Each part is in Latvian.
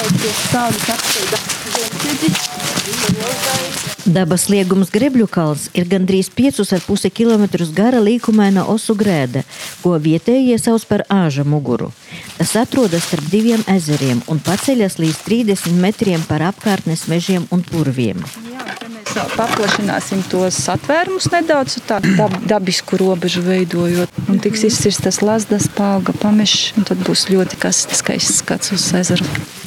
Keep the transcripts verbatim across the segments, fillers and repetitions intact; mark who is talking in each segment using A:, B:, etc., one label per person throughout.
A: Dabas liegums Grebļukalns ir gandrīz piecus ar pusi kilometrus gara līkumaina osu grēda, ko vietējie sauc par āža muguru. Tas atrodas starp diviem ezeriem un paceļas līdz trīsdesmit metriem par apkārtnes mežiem un purviem.
B: Jā, te mēs paplašināsim tos satvērumus nedaudz, tā dab, dabisku robežu veidojot. Un tiks izcirstas lazdas, paauga pamešs, un tad būs ļoti kas skaists skats uz ezeru.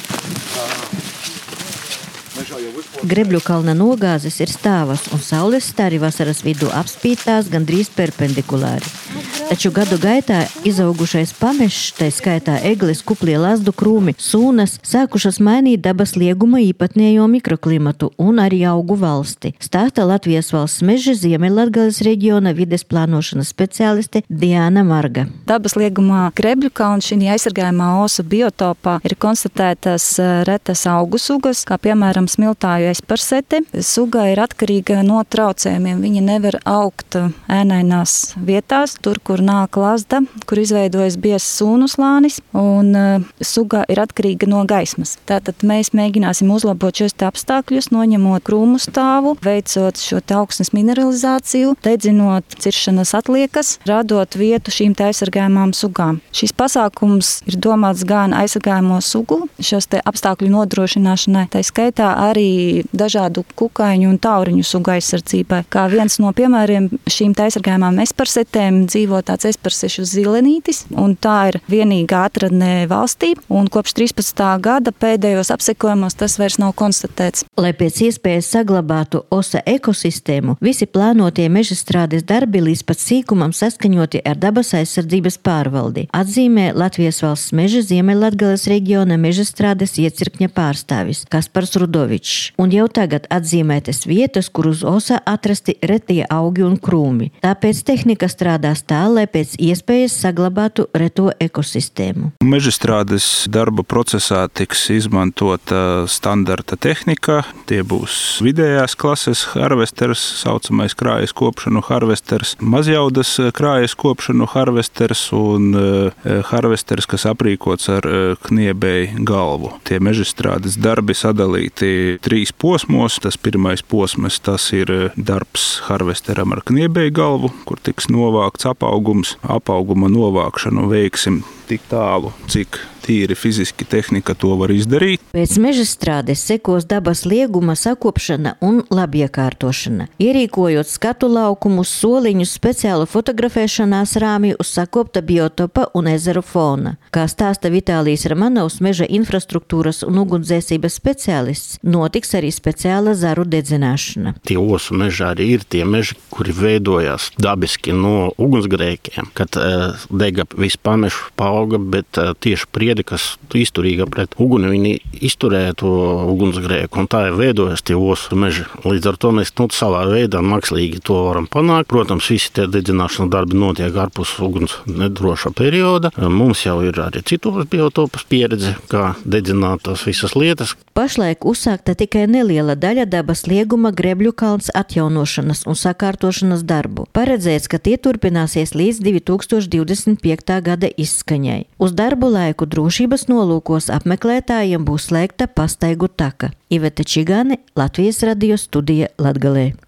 A: Grebļukalna nogāzes ir stāvas un saules stari vasaras vidū apspītās gandrīz perpendikulāri. Taču gadu gaitā izaugušais pamešs, tai skaitā eglis, kuplie lazdu krūmi, sūnas, sākušas mainīt dabas lieguma īpatnējo mikroklimatu un arī augu valsti. Stāsta Latvijas valsts meža Ziemeļlatgales reģiona vides plānošanas speciāliste Diana Marga.
B: Dabas liegumā Grebļukalna šī aizsargājumā osu biotopā ir konstatētas retas augu sugas, kā piemēram smiltāju esparsete. Suga ir atkarīga no traucējumiem. Viņa nevar augt ēnainās vietās, tur, kur nāk lazda, kur izveidojas biezs sūnu slānis, un uh, suga ir atkarīga no gaismas. Tātad mēs mēģināsim uzlabot šos te apstākļus, noņemot krūmu stāvu, veicot šo te augsnes mineralizāciju, dedzinot ciršanas atliekas, radot vietu šīm te aizsargājumām sugām. Šis pasākums ir domāts gan aizsargājumo sugu, šos te apstākļu nodrošināšanai, tai skaitā arī dažādu kukaiņu un tauriņu sugu aizsardzībai. Kā viens no piemēriem šīm te aizsargājumām esparsetēm dzīvo tāds esparsešu zilenītis, un tā ir vienīgā atradne valstī, un kopš trīspadsmitā gada pēdējos apsekojumos tas vairs nav konstatēts.
A: Lai pēc iespējas saglabātu osa ekosistēmu, visi plānotie mežastrādes darbi līdz pat sīkumam saskaņoti ar dabas aizsardzības pārvaldi, atzīmē Latvijas valsts meža Ziemeļlatgales reģiona mežastrādes iecirkņa pārstāvis Kaspars Rudovičs. Un jau tagad atzīmētas vietas, kur uz osa atrasti retie augi un krūmi. Tāpēc tehnika strādās tā, lai pēc iespējas saglabātu reto ekosistēmu.
C: Mežastrādes darba procesā tiks izmantota standarta tehnika. Tie būs vidējās klases harvesters, saucamais krājas kopšanu harvesters, mazjaudas krājas kopšanu harvesters un harvesters, kas aprīkots ar kniebēju galvu. Tie mežastrādes darbi sadalīti trīs posmos. Tas pirmais posms, tas ir darbs harvesteram ar kniebēju galvu, kur tiks novākts apaugums. Apauguma novākšanu veiksim tik tālu, cik tīri fiziski tehnika to var izdarīt.
A: Pēc mežastrādes sekos dabas lieguma sakopšana un labiekārtošana. Ierīkojot skatu laukumus, soliņus, speciālu fotografēšanās rāmi uz sakopta biotopa un ezeru fona. Kā stāsta Vitālijs Ramanovs, meža infrastruktūras un ugunsdzēsības speciālists, notiks arī speciāla zaru dedzināšana.
D: Tie osu meži arī ir tie meži, kuri veidojās dabiski no ugunsgrēkiem, kad uh, dega visu pamešu paauga, bet uh, tieši priedi, kas izturīga pret uguni, viņi izturēja to ugunsgrēku, un tā ir veidojas tie osu meži. Līdz ar to mēs nu, savā veidā mākslīgi to varam panākt. Protams, visi tie dedzināšanas darbi notiek ārpus uguns nedroša perioda. Mums jau ir arī citos biotopus pieredze, kā dedzināt tās visas lietas.
A: Pašlaik uzsākta tikai neliela daļa dabas lieguma Grebļukalns atjaunošanas un sakārtošanas darbu. Paredzēts, ka tie turpināsies līdz divi tūkstoši divdesmit piektā gada izskaņai. Uz darbu laiku drošības nolūkos apmeklētājiem būs slēgta pastaigu taka. Iveta Čigāne, Latvijas radio studija Latgalē.